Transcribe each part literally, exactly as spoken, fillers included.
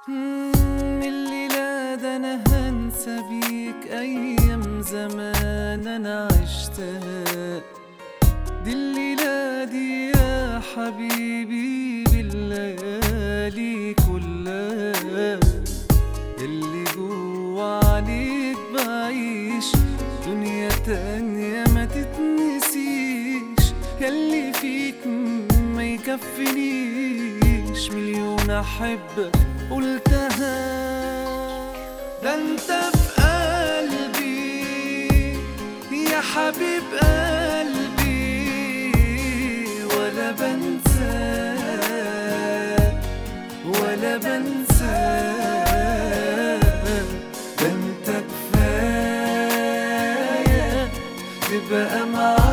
مم، الليلة ده أنا هنسى بيك أيام زمان أنا عشتها. دي الليلة دي يا حبيبي بالليالي كلها، اللي جوا عليك بعيش دنيا تانية ما تتنسيش، ياللي فيك ما يكفنيش مليون أحبك قلتها. ده انت في قلبي يا حبيب قلبي، ولا بنساك ولا بنساك. ده انت كفاية تبقى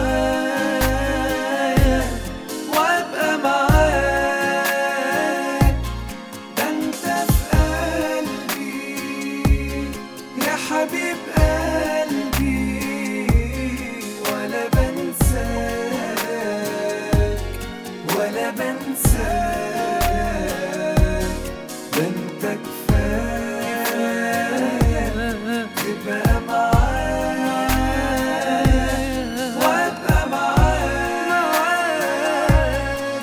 معايا وابقى معاك. ده انت في قلبي يا حبيب قلبي، ولا بنساك ولا بنساك. ده انت كفاية تبقى معايا وابقى معاك.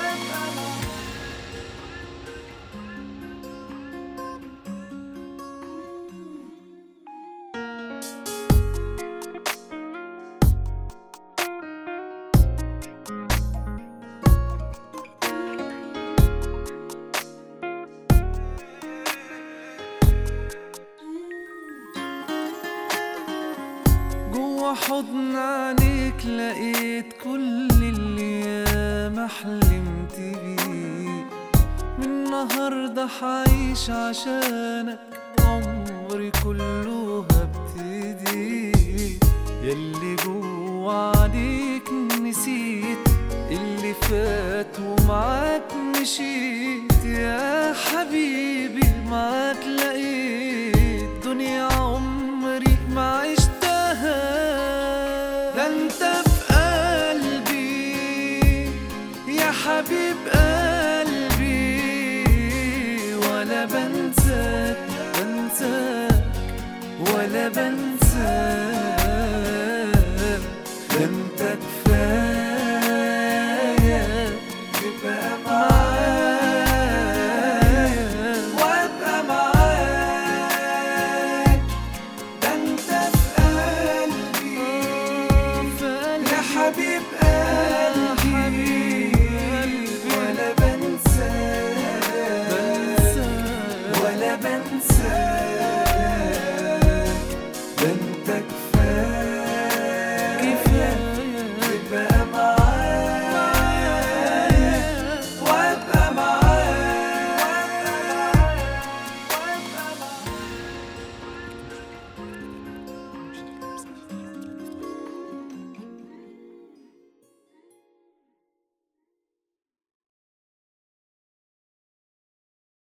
جوا حضن عينيك لقيت كل اللي ياما حلمت بيه. من النهارده حعيش عشانك عمري كله هبتدي. ياللي جوا عليك نسيت اللي فات ومعاك مشيت. يا حبيبي معاك لقيت دنيا عمري ما عشتها. ده انت في قلبي يا حبيب قلبي، ولا بنساك بنساك ولا بنساك. ده انت كفاية تبقى معايا وابقى معاك. ده انت في قلبي يا حبيب قلبي، ولا بنساك ولا بنساك.